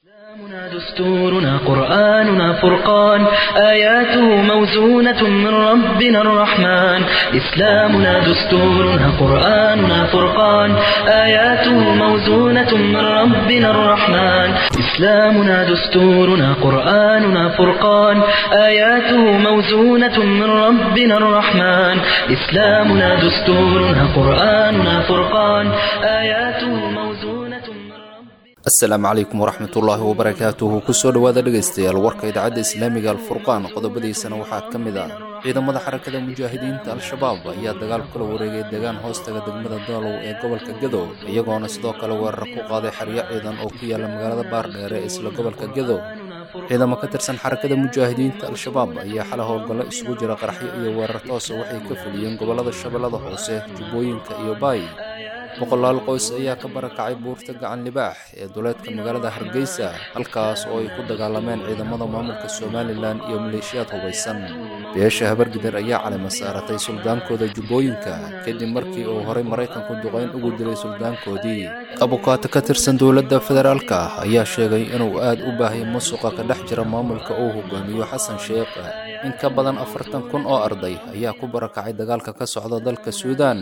دستورنا قرآننا فرقان آياته موزونة من ربنا الرحمن إسلامنا دستورنا قرآننا فرقان آياته موزونة من ربنا الرحمن إسلامنا دستورنا قرآننا فرقان آياته موزونة من ربنا الرحمن إسلامنا دستورنا قرآننا فرقان آياته موزونة من asalaamu calaykum waraxmatullaahi wabarakaatuhu kusoo dhowaada dhegaystayaal warka idaacadda islaamiga alfurqaan qodobadiisana waxaa ka mid ah ciidamada xarakada mujaahidiinta al-shabaab ayaa dagaal kula wareegay deegaan hoostaga degmada daalow ee gobolka gadow iyagoona sidoo kale weerar ku qaaday xeryo ciidan oo ku yaala magaalada baardheere ee isla gobolka gadow ciidamo ka tirsan xarakada mujaahidiinta al-shabaab ayaa xala howlgallo isugu jira qaraxyo iyo weerar toosa waxay ka fuliyeen gobolada shabeellada hoose jubbooyinka iyo baay boqolaal qoys ayaa ka barakacay buurta gacan libaax ee duleedka magaalada hargeysa halkaas oo ay ku dagaalameen ciidamada maamulka somalilan iyo maleeshiyaad hubaysan beesha habargidar ayaa calima saaratay suldaankooda jubbooyinka kadib markii uu horay maraykanku duqayn ugu dilay suldaankoodii abukaato ka tirsan dowladda federaalka ayaa sheegay inuu aad u baahiyay musuqa ka dhex jira maamulka uu hogaamiyo xasan sheekh in ka badan 40,000 oo arday ayaa ku barakacay dagaalka ka socda dalka suudaan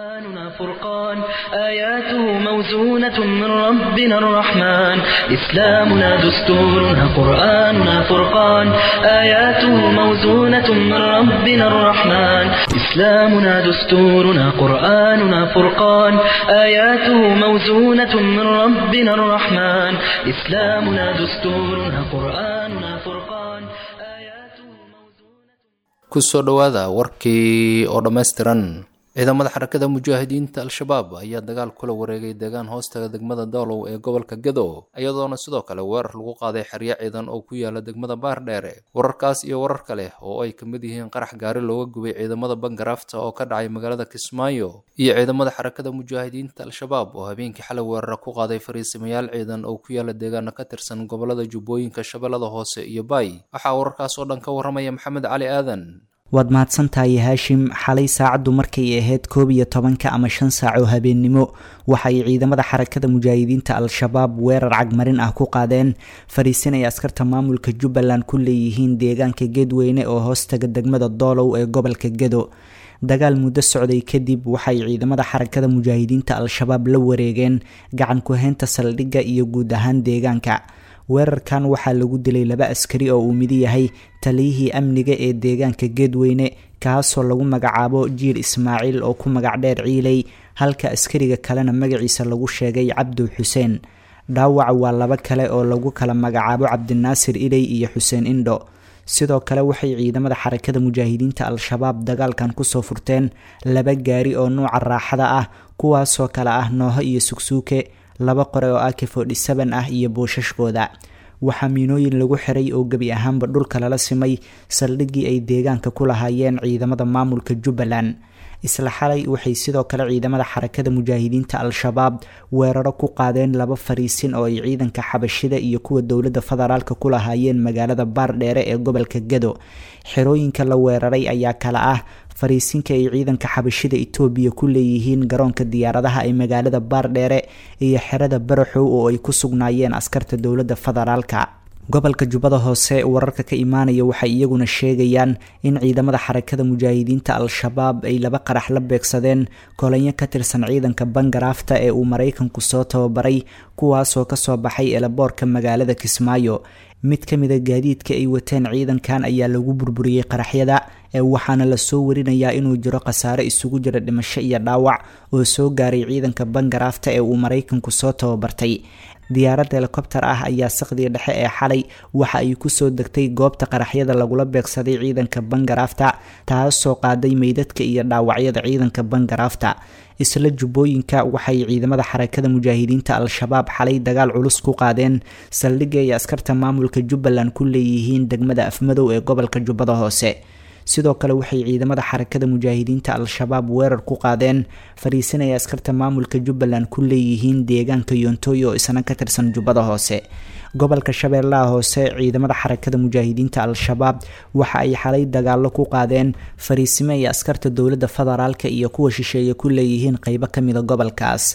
فرقان آياته موزونة من ربنا الرحمن إسلامنا دستورنا قرآننا فرقان آياته موزونة من ربنا الرحمن إسلامنا دستورنا قرآننا فرقان آياته موزونة من ربنا الرحمن إسلامنا دستورنا قرآننا فرقان آياته موزونة kusoo dhowaada warkii oo dhammaystiran ciidamada xarakada mujaahidiinta al-shabaab ayaa dagaal kula wareegay deegaan hoostaga degmada daalow ee gobolka gadow iyadoona sidoo kale weerar lagu qaaday xeryo ciidan oo ku yaala degmada baardheere wararkaas iyo warar kale oo ay ka mid yihiin qarax gaari looga gubay ciidamada bangaraafta oo ka dhacay magaalada kismaayo iyo ciidamada xarakada mujaahidiinta al-shabaab oo habeenkii xalay weerara ku qaaday fariisimayaal ciidan oo ku yaala deegaano ka tirsan gobolada jubbooyinka shabeellada hoose iyo baay waxaa wararkaas oo dhan ka waramaya maxamed cali aadan waad mahadsantahay haashim xalay saacaddu markay ahayd 11 ama 5 saac oo habeennimo waxay ciidamada xarakada mujaahidiinta al-shabaab weerar cagmarin ah ku qaadeen fariisin ay askarta maamulka jubbaland ku leeyihiin deegaanka geedweyne oo hoostaga degmada doolow ee gobolka gedo dagaal muddo socday kadib waxay ciidamada xarakada mujaahidiinta al-shabaab la wareegeen gacan ku haynta saldhigga iyo guud ahaan deegaanka weerarkan waxaa lagu dilay 2 askari oo uu mid yahay taliyihii amniga ee deegaanka geedweyne kaasoo lagu magacaabo jiil ismaaciil oo ku magac dheer ciiley halka askariga kalena magaciisa lagu sheegay cabdu xuseen dhaawac waa 2 kale oo lagu kala magacaabo cabdinaasir iley iyo xuseen indho sidoo kale waxay ciidamada xarakada mujaahidiinta al-shabaab dagaalkan kusoo furteen 2 gaari oo nooca raaxada ah kuwaasoo kale ah nooho iyo sugsuuke 2 qore oo AK47 ah iyo boosashkooda waxaa miinooyin lagu xiray oo gebi ahaanba dhulka lala simay saldhiggii ay deegaanka ku lahaayeen ciidamada maamulka jubbaland isla xalay waxay sidoo kale ciidamada xarakada mujaahidiinta al-shabaab weeraro ku qaadeen 2 fariisin oo ay ciidanka xabashida iyo kuwa dowladda federaalka ku lahaayeen magaalada baardheere ee gobolka gado xerooyinka la weeraray ayaa kala ah fariisinka ay ciidanka xabashida Itoobiya ku leeyihiin garoonka diyaaradaha ee magaalada baardheere iyo xerada baraxow oo ay ku sugnaayeen askarta dowladda federaalka gobolka jubbada hoose wararka ka imaanaya waxay iyaguna sheegayaan in ciidamada xarakada mujaahidiinta al-shabaab ay 2 qarax la beegsadeen kolonyo ka tirsan ciidanka bangaraafta ee uu maraykanku soo tababaray kuwaasoo ka soo baxay eelaboorka magaalada Kismaayo mid ka mid ah gaadiidka ay wateen ciidankan ayaa lagu burburiyay qaraxyada waxaana la soo warinayaa inuu jiro khasaare isugu jira dhimasho iyo dhaawac oo soo gaaray ciidanka bangaraafta ee uu maraykanku soo tababartay diyaarad helicopter ah ayaa saqdiga dhexe ee xalay waxa ay ku soo degtay goobta qaraxyada lagula beegsaday ciidanka bangaraafta taasoo qaaday meydadka iyo dhaawacyada ciidanka bangaraafta isla jubbooyinka waxay ciidamada xarakada mujaahidiinta al-shabaab xalay dagaal culus ku qaadeen saldhigga ay askarta maamulka jubbaland ku leeyihiin degmada afmadow ee gobolka jubbada hoose sidoo kale waxay ciidamada xarakada mujaahidiinta al-shabaab weerar ku qaadeen fariisin ay askarta maamulka jubbaland ku leeyihiin deegaanka yontooyo oo isna ka tirsan jubbada hoose gobolka shabeellaha hoose ciidamada xarakada mujaahidiinta al-shabaab waxa ay xalay dagaalo ku qaadeen fariisimo ay askarta dowladda federaalka iyo kuwa shisheeye ku leeyihiin qaybo kamid ah gobolkaas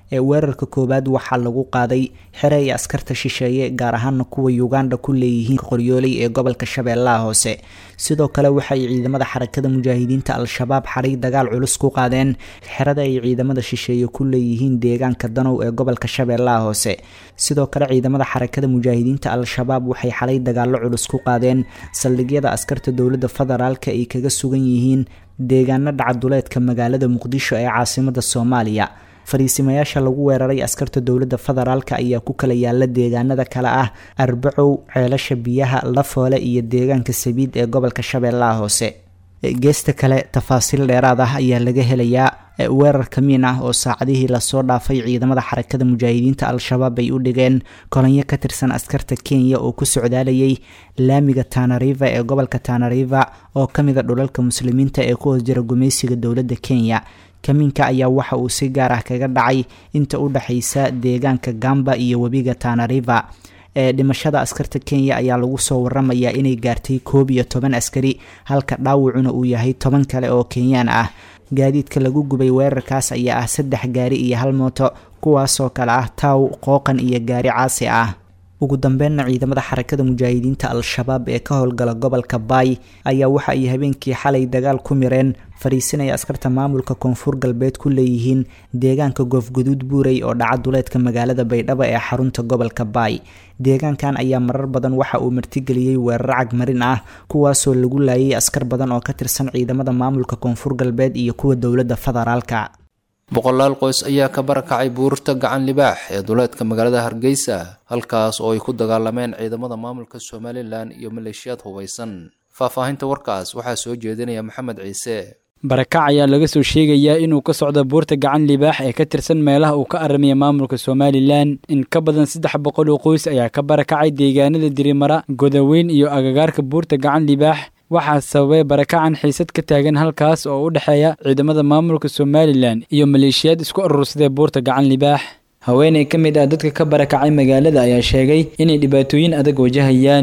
weerarka koowaad waxaa lagu qaaday xere ay askarta shisheeye gaar ahaana kuwa Uganda ku leeyihiin Qoryooley ee gobolka Shabeellaha Hoose sidoo kale waxay ciidamada xarakada mujaahidiinta al-shabaab xaray dagaal culus ku qaadeen xerada ay ciidamada shisheeye ku leeyihiin deegaanka Danow ee gobolka Shabeellaha Hoose sidoo kale ciidamada xarakada mujaahidiinta al-shabaab waxay xalay dagaalo culus ku qaadeen saldhigyada askarta dowladda federaalka ay kaga sugan yihiin deegaano dhacaduleedka magaalada Muqdisho ee caasimadda Soomaaliya fariisimayaasha lagu weeraray askarta dowladda federaalka ayaa ku kala yaala deegaanada kala ah Arbacow ceelasha biyaha Lafoole iyo deegaanka Sabiid ee gobolka Shabeellaha Hoose geesta kale tafaasiil dheeraad ah ayaa laga helayaa weerar kamiin ah oo saacadihii la soo dhaafay ciidamada xarakada mujaahidiinta al-shabaab ay u dhigeen kolonyo ka tirsan askarta Kenya oo ku socdaalayay laamiga Tana River ee gobolka Tana River oo kamid ah dhulalka muslimiinta ee ku hoos jira gumeysiga dowladda Kenya kamiinka ayaa waxa uu si gaar ah kaga dhacay inta u dhaxaysa deegaanka Gamba iyo webiga Tana River dhimashada askarta Kenya ayaa lagu soo waramayaa inay gaartay 11 askari halka dhaawacuna uu yahay 10 kale oo Kenyaan ah gaadiidka lagu gubay weerarkaas ayaa ah 3 gaari iyo 1 mooto kuwaasoo kale ah Taw Qooqan iyo gaari caasi ah ugu dambeynna ciidamada xarakada mujaahidiinta al-shabaab ee ka howlgala gobolka Bay ayaa waxa ay habeenkii xalay dagaal ku mireen fariisinaya askarta maamulka koonfur galbeed ku leeyihiin deegaanka Goofguduud Buurey oo dhaca duleedka magaalada Baydhabo ee xarunta gobolka Bay deegaankan ayaa marar badan waxa uu martigeliyay weerar cagmarin ah kuwaasoo lagu laayay askar badan oo ka tirsan ciidamada maamulka koonfur galbeed iyo kuwa dowladda federaalka boqolaal qoys ayaa ka barakacay buurta gacan libaax ee duleedka magaalada Hargeysa halkaas oo ay ku dagaalameen ciidamada maamulka Somaliland iyo maleeshiyad hubeysan faahfaahinta warkaas waxaa soo jeedinaya Maxamed Ciise barakac ayaa laga soo sheegayaa inuu ka socdo buurta gacan libaax ee ka tirsan meelaha uu ka aramiyo maamulka Somaliland in ka badan 300 oo qoys ayaa ka barakacay deegaanada Dirimara Godaweyn iyo agagaarka buurta gacan libaax waxaa sababay barakacan xiisad ka taagan halkaas oo u dhaxeeya ciidamada maamulka Somaliland iyo maleeshiyad isku urursaday buurta gacan libaax haweeney kamid ah dadka ka barakacay magaalada ayaa sheegay inay dhibaatooyin adag wajahayaan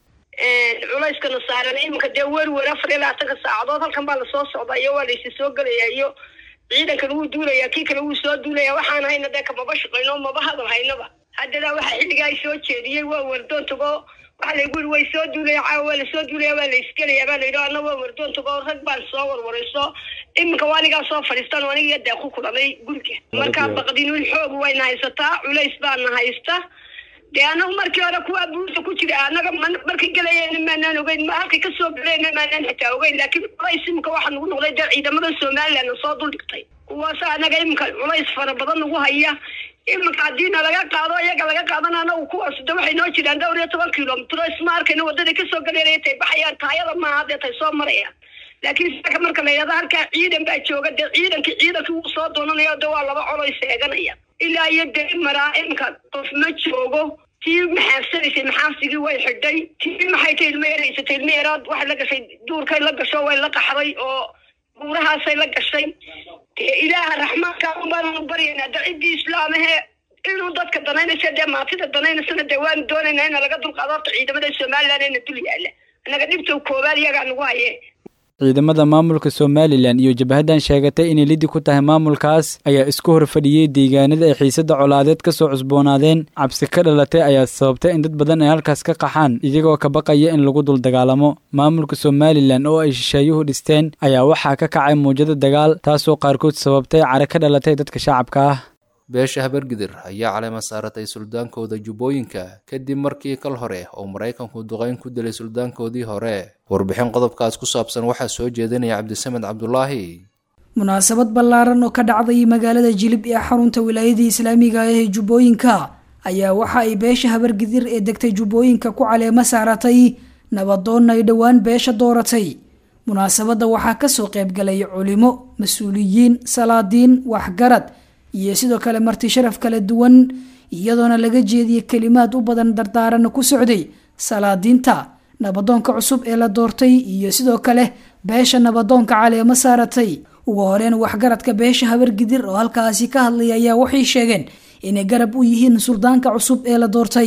culayska saaran imka de weer 24 saacadood halkan baa la soo socdaa iyo waa la soo galayaa iyo ciidanka lagu duulaya kii kale uu soo duulaya waxaan hayna dadka maba shaqeyno maba hadal haynaba hadda waxa xilliga ay soo jeediyay waa wardoon tago waxa la guri way soo duulay caawa la soo duulay waa la iskaleeyaa baa la yiraahdo waa wardoon tago rag baan soo warwarayso imka waaniga soo fadhiistaan waaniga deeq ku kulamay guriga marka baqdinul xoog way haysataa culays baan haysta deena markii hore kuwa buurta ku jira anaga markii galayeen maanaan ogeyn ma halkay ka soo bileena maanaan xitaa ogeyn laakiin culays imka waxa nagu noqday ciidamada Somaliland soo duldhigtay kuwaas anaga imka culays fara badan ugu haya imka hadina laga qaado iyaga laga qaadanana uu kuwaas waxay noo jiraan 12 kilomitir ismaarkayna wadada ka soo galeeyay baxayaan taayada ma hadda soo maraya laakiin saka marka la yiraahdo halka ciidan baa jooga ciidanka uu soo doonanayo waa laba culays eeganaya ilaa iyo Dirimara imka qof ma joogo tii maxaasigi way xidhay tii maxay tahay ilmeeraad waxa la gashay duurkay la gasho way la qaxday oo buurahaasay la gashay ilaaha raxmaanka baan bariyana dadii islaamaha inuu dadka danaynaysa maatida danaynaysa dawaan doonayna in laga dulqaado ciidamada Somaliland ee dul yaala anaga dhibto koobaad iyaga nagu hayeen ciidamada maamulka Somaliland iyo jabhadan sheegatay inay lidi ku tahay maamulkaas ayaa isku horfadhiyay deegaanada ay xiisada colaadeed ka soo cusboonaadeen cabsi ka dhalatay ayaa sababtay in dad badan ay halkaas ka qaxaan iyagoo ka baqaya in lagu dul dagaalamo maamulka Somaliland oo ay shisheeyuhu dhisteen ayaa waxaa ka kacay muujada dagaal taasoo qaarkood sababtay cara ka dhalatay dadka shacabka ah beesha habargidir ayaa caleema saaratay suldaankooda Jubbooyinka kadib markii kal hore oo Mareykanku duqeyn ku dilay suldaankoodii hore warbixin qodobkaas ku saabsan waxaa soo jeedinaya Cabdisamed Cabdullaahi munaasabad ballaaran oo ka dhacday magaalada Jilib ee xarunta wilaayada Islaamiga ah ee Jubbooyinka ayaa waxa ay beesha habargidir ee degtay Jubbooyinka ku caleema saaratay nabadoon ay dhawaan beesha dooratay munaasabada waxaa ka soo qayb galay culimo mas'uuliyiin salaadiin waxgarad iyo sidoo kale marti sharaf kala duwan iyadoona laga jeediyay kalimaad u badan dardaaran ku socday salaadiinta nabadoonka cusub ee la doortay iyo sidoo kale beesha nabadoonka caleema saaratay ugu horeen waxgaradka beesha habargidir oo halkaasi ka hadlay ayaa waxay sheegeen inay garab u yihiin suldaanka cusub ee la doortay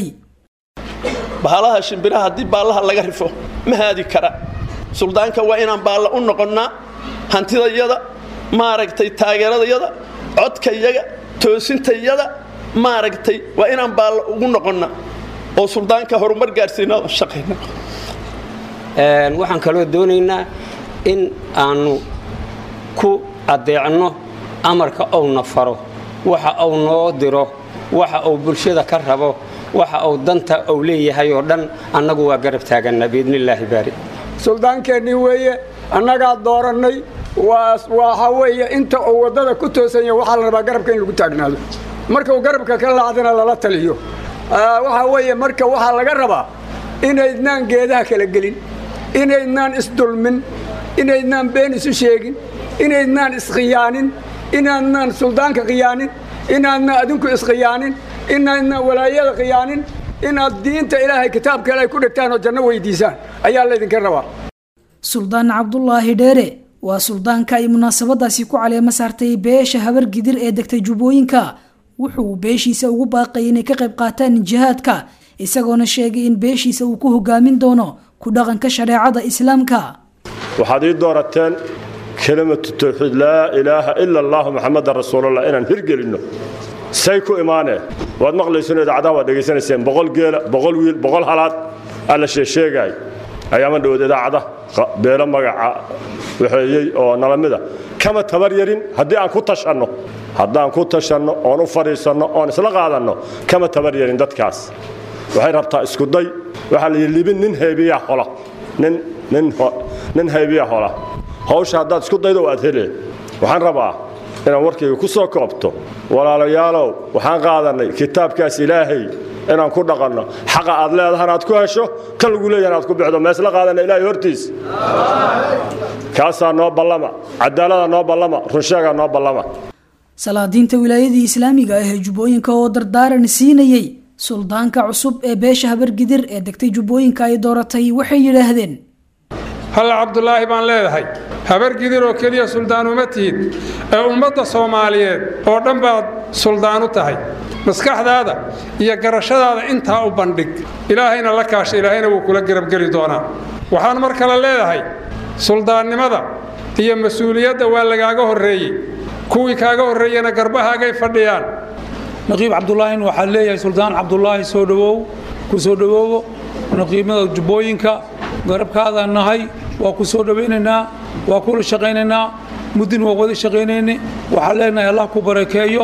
bahalaha shimbiraha hadii baalaha laga rifo ma haadi kara suldaanka waa inaan baalla u noqonnaa hantidayada maaragtay taageeradayada codkayaga toosintayada maaragtay waa inaan baalla ugu noqonna oo suldaanka horumar gaarsiinaa oo shaqayna waxaan kaloo doonaynaa in aanu ku adeecno amarka uu faro waxa uu noo diro waxa uu bulshada ka rabo waxa uu danta uu leeyahay oo dhan annagu waa garab taaganna biidnillaahi baari suldaankeenni weeye annagaa doorannay waxa weeye inta uu waddada ku toosan yahay waxaa la rabaa garabka in lagu taagnaado marka uu garabka ka laacdana lala taliyo waxa weeye marka waxaa laga rabaa inaydnaan geedaha kala gelin inaydnaan isdulmin inaydnaan been isu sheegin inaydnaan iskhiyaanin inaadnaan suldaanka khiyaanin inaadnaan adinku iskhiyaanin inaadnaan walaayada khiyaanin inaad diinta ilaahay kitaabka ilaahay ku dhigtaan oo janno weydiisaan ayaa laydinka rabaa suldaan cabdulaahi dheere waa suldaanka ay munaasabadaasi ku caleema saartay beesha habargidir ee degtay jubbooyinka wuxuu beeshiisa ugu baaqay inay ka qayb qaataan jihaadka isagoona sheegay in beeshiisa uu ku hogaamin doono ku dhaqanka shareecada islaamka waxaad ii doorateen kelimatu tawxiid laa ilaaha ila allah muxammadan rasuulullah inaan hirgelinno say ku imaanee waad maqlayseen idaacadaha waad dhegaysanayseen 100 geela 100 wiil 100 halaad alla sheegay ayaama dhowd idaacada beelo magaca waxeeyay oo nalamida kama tabar yarin haddii aan ku tashanno oon u fariisanno oon isla qaadanno kama tabar yarin dadkaas waxay rabtaa isku day waxa la yilibin nin haybiya xola nin haybiya xola hawsha haddaad isku daydo waad helee waxaan rabaa inaan warkayga ku soo koobto walaalayaalow waxaan qaadanay kitaabkaas ilaahay inaan ku dhaqanno xaqa aad leedahay aad ku hesho kan lagu leeyahay aad ku bixdo ma isla qaadanay ilaahay hortiis kaasaa noo ballama cadaalada noo ballama runshaga noo ballama salaadiinta wilaayadii islaamiga ah ee jubbooyinka oo dardaaran siinayay suldaanka cusub ee beesha habargidir ee degtay jubbooyinka ay dooratay waxay yidhaahdeen hal cabdulaahi baan leedahay habargidir oo keliya suldaan uma tihid ee ummadda soomaaliyeed oo dhan baad suldaan u tahay maskaxdaada iyo garashadaada intaa u bandhig ilaahayna la kaasha ilaahayna wuu kula garabgeli doonaa waxaan mar kale leedahay suldaannimada iyo mas-uuliyadda waa lagaaga horreeyey kuwii kaaga horreeyana garbahaagay fadhiyaan naqiib cabdulaahin waxaa leeyahay suldaan cabdulaahi soo dhawow ku soo dhawoobo naqiibnada jubbooyinka garabkaadaan nahay waa ku soo dhawaynaynaa waa kula shaqaynaynaa muddin waa wada shaqaynayne waxaan leenahay allah ku barakeeyo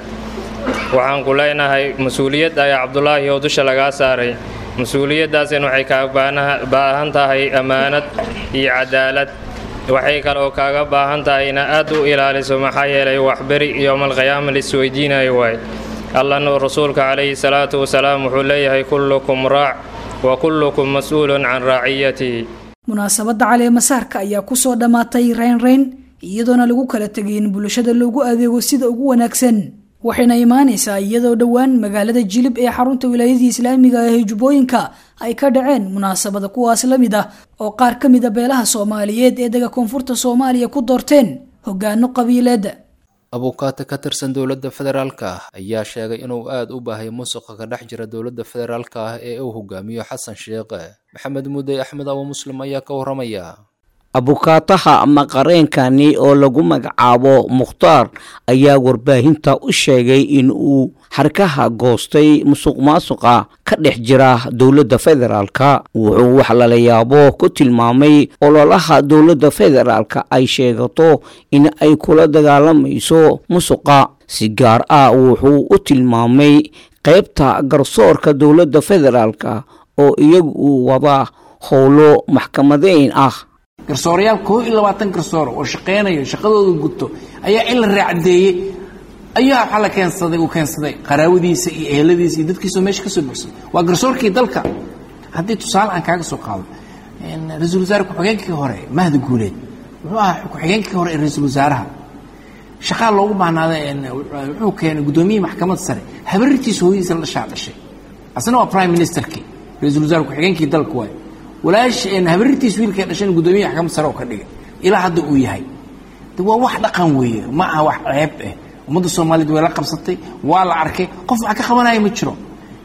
waxaan ku leenahay mas-uuliyad ayaa cabdulaahi oo dusha lagaa saaray mas-uuliyaddaasina waxay kaaga baahan tahay ammaanad iyo cadaalad waxay kaloo kaaga baahan tahay inaad aad u ilaaliso maxaa yeelay waxberi yowmalqiyaama laisweydiinayo waay allana rasuulka calayhi salaatu wasalaam wuxuu leeyahay kullukum raac wa kullukum mas-uulun can raaciyatihi munaasabadda caleemasaarka ayaa kusoo dhammaatay reynreyn iyadoona lagu kala tegay in bulshada loogu adeego sida ugu wanaagsan waxayna imaanaysaa iyadoo dhowaan magaalada jilib ee xarunta wilaayadii islaamiga ah ee jubbooyinka ay ka dhaceen munaasabada kuwaas la mid ah oo qaar ka mid a beelaha soomaaliyeed ee dega koonfurta soomaaliya ku doorteen hogaano qabiileed abukaate ka tirsan dowladda federaalka ah ayaa sheegay inuu aad u baahay musuqa ka dhex jira dowladda federaalka ah ee uu hogaamiyo xasan sheekhe maxamed mudey axmed abu muslim ayaa ka waramaya abukaataha ama qareenkani oo lagu magacaabo mukhtaar ayaa warbaahinta u sheegay in uu xarkaha goostay musuq maasuqa ka dhex jira dowladda federaalka wuxuu wax lala yaabo ku tilmaamay ololaha dowladda federaalka ay sheegato in ay kula dagaalamayso musuqa si gaar ah wuxuu u tilmaamay qaybta garsoorka dowladda federaalka oo iyagu uu wada howlo maxkamadeyn ah garsoorayaal 22 garsoor oo shaqeynaya shaqadooda guto ayaa in la raacdeeyay ayaa waxa la keensaday qaraawadiisa iyo eheladiisa iyo dadkiisa meesha ka soo baxsan waa garsoorkii dalka haddii tusaale aan kaaga soo qaado ra'iisul wasaare ku-xigeenkii hore Mahdi Guuleed wuxuu ahaa ku-xigeenkii hore ee ra'iisul wasaaraha shaqada loogu baahnaaday wuxuu keenay gudoomiye maxkamadda sare habartiisa hooyadiisa la shaacdashay asna waa prime ministerkii ra'iisul wasaare ku-xigeenkii dalka waay walaash habartiis wiilka dhashan gudoomiye maxkamad sare oo ka dhigay ilaa hadda uu yahay waa wax dhaqan weeye ma aha wax ceeb ah ummadda Soomaaliyeed way la qabsatay waa la arkay qof wax ka qabanaya ma jiro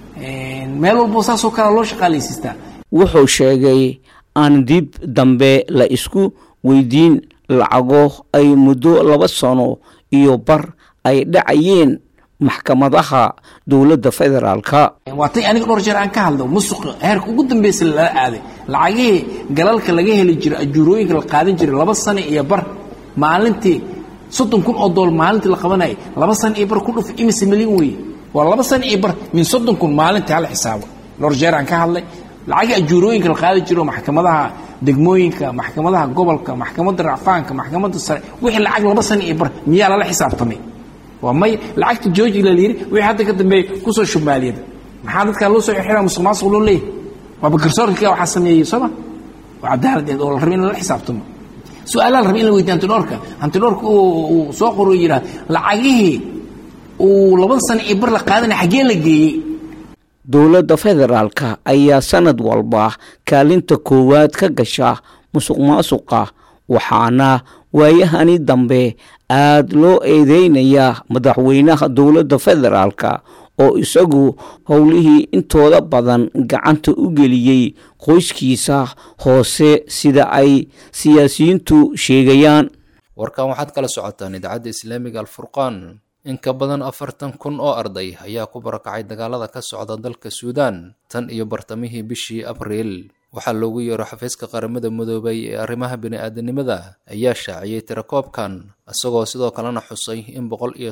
meel walba saasoo kale loo shaqaaleysiistaa wuxuu sheegay aan dib dambe la isku weydiin lacago ay muddo 2 sano iyo bar ay dhacayeen maxkamadaha dowladda federaalka. waatay aniga dhowr jeer aan ka hadlo musuq heerka ugu dambeysay la aaday lacagihii galalka laga heli jiray ajuurooyinka la qaadan jiray 2 sano iyo bar maalintii $30,000 maalintii la qabanay 2 sano iyo bar ku dhuf imise milyan weey waa 2 sano iyo bar min $30,000 maalintii hal xisaabo dhowr jeer aan ka hadlay lacagii ajuurooyinka la qaadan jiray maxkamadaha degmooyinka maxkamadaha gobolka maxkamadda racfaanka maxkamadda sare wixii lacag 2 sano iyo bar miyaa la xisaabtamay وماي لعقت جوجي لليري وحتى كدنبي كوسو شماليد maxaa dadka loo soo xiraa musuqmaasuq loo leeyahay waa garsoorka waxa sameeyay soo وعدالة oo la rabin la xisaabtamo su'aalaha rabin la weydiin antidoorka uu soo qoro yira lacagihii uu 2 sano bar la qaadanay xagee la geeyay dowladda federaalka ayaa sanad walba kaalinta koowaad ka gasha musuqmaasuqa waxaana waayahani dambe aad loo eedeynaya madaxweynaha dowladda federaalka oo isagu howlihii intooda badan gacanta u geliyay qoyskiisa hoose sida ay siyaasiyiintu sheegayaan. warkan waxaad kala socotaan idaacadda islaamiga alfurqaan. in ka badan 40,000 oo arday ayaa ku barakacay dagaalada ka socda dalka Suudaan tan iyo bartamihii bishii Abriil. waxaa loogu yeero xafiiska qaramada midoobay ee arrimaha bini'aadanimada ayaa shaaciyay tirakoobkan isagoo sidoo kalena xusay in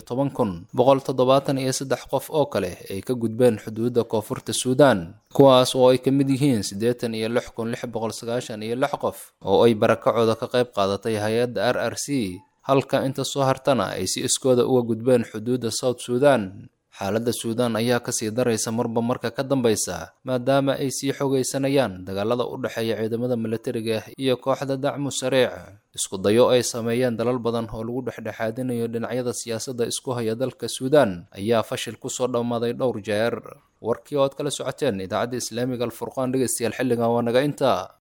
110,173 qof oo kale ay ka gudbeen xuduudda koonfurta Suudaan kuwaas oo ay ka mid yihiin 86,696 qof oo ay barakacooda ka qayb qaadatay hay'adda RRC halka inta soo hartana ay si iskooda uga gudbeen xuduudda South Sudan. xaaladda Suudaan ayaa ka sii daraysa marba marka ka dambaysa maadaama ay sii xogeysanayaan dagaalada u dhaxeeya ciidamada militariga iyo kooxda dacmu sariic. isku dayo ay sameeyeen dalal badan oo lagu dhexdhexaadinayo dhinacyada siyaasadda isku haya dalka Suudaan ayaa fashil ku soo dhamaaday dhowr jeer. warkii oo aad kala socoteen idaacadda islaamiga alfurqaan dhegeystayaal xilligan waa naga intaa.